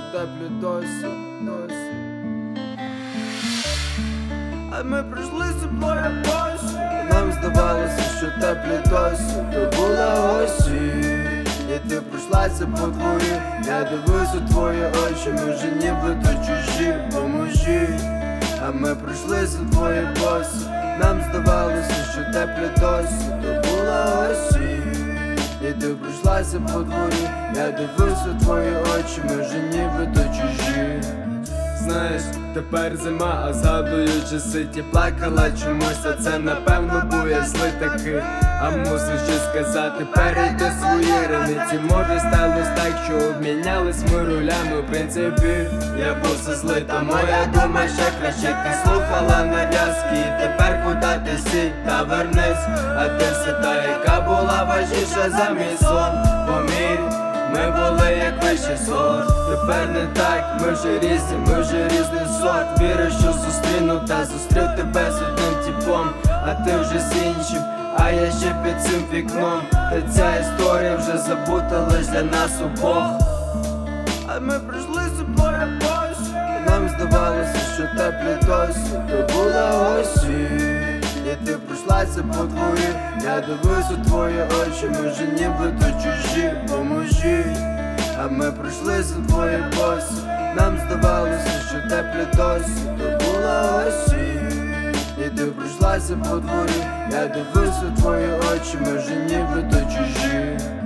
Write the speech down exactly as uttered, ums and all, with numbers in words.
теплі досі, досі. А ми пройшли теплої босі. Нам здавалося, що теплі досі то була осінь. І ти пройшлася по дворі, я дивився у твої очі, ми вже нібито чужі, поможі. А ми пройшлися твої босі. Нам здавалося, що теплі досі то була осінь. І ти пройшлася по дворі, я дивився у твої очі, ми вже нібито чужі. Знаєш, тепер зима, а згадую часи ті плакала чомусь, а це напевно був я злий такий. А мусиш щось сказати, перейди свої границі. Може сталося так, що обмінялись ми ролями. В принципі, я був все злий, та моя дума ще краще. Ти слухала нав'язки, і тепер куди ти сій, та вернись. А ти все та, яка була важніша за мій сон. Помір, ми були як вищий сорт. Тепер не так, ми вже різні, ми вже різний сорт. Вірю, що зустріну та зустрів тебе з одним типом, а ти вже з іншим, а я ще під цим вікном. Та ця історія вже забута лиш для нас обох. А ми пройшли теплої босі. І нам здавалося, що теплі досі то була осінь. І ти пройшлася по дворі, я дивився у твої очі, ми вже нібито чужі, поможі. А ми пройшлися твої босі. Нам здавалося, що теплі досі то була осінь. І ти пройшлася по дворі, я дивився у твої очі, ми вже нібито чужі.